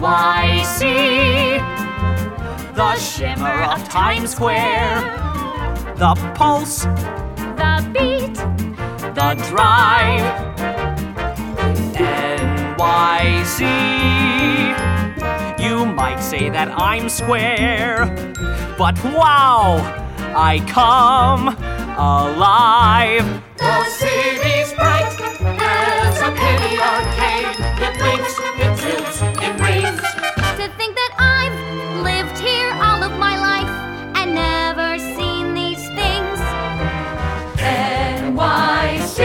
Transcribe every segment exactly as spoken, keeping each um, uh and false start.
Y C. The shimmer of Times Square, the pulse, the beat, the drive. N Y C. You might say that I'm square, but wow, I come alive. The city's bright as a penny arcade. It blinks, it tilts, it rings. To think that I've lived here all of my life and never seen these things. N Y C.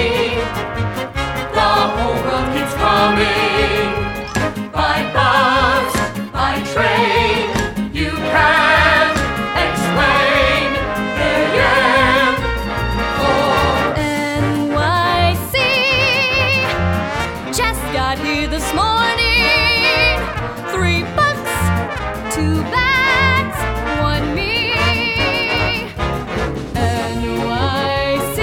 The whole world keeps coming. By bus, by train, you can't explain the end. N Y C just got here this morning. Three bucks, two bags, one me. N Y C,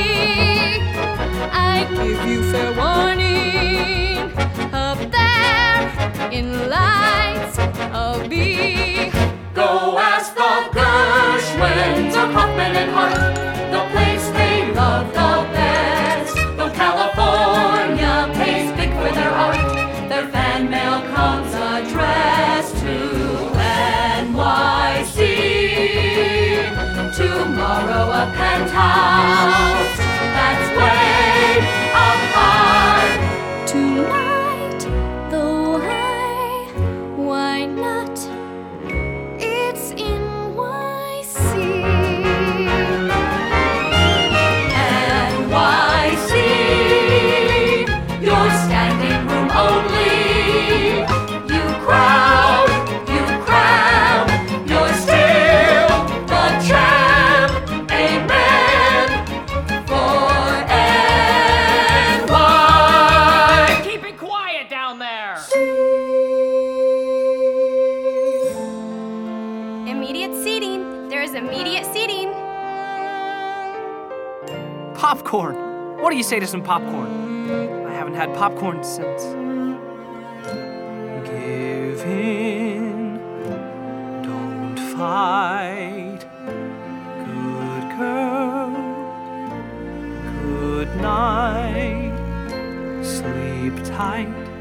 I give you fair warning. Up there in lights of B. Go ask the Gershwins of Hoffman and Hart, the place they love the best. Though California pays big for their art, their fan mail comes addressed to N Y C. Tomorrow a penthouse that's way up high. Tonight, though I, why not? It's N Y C. N Y C, your standing room only. You crowd, you cram, you're still the champ. Amen for N Y. Keep it quiet down there. Immediate seating. There is immediate seating. Popcorn. What do you say to some popcorn? I haven't had popcorn since. Give in, don't fight. Good girl, good night. Sleep tight.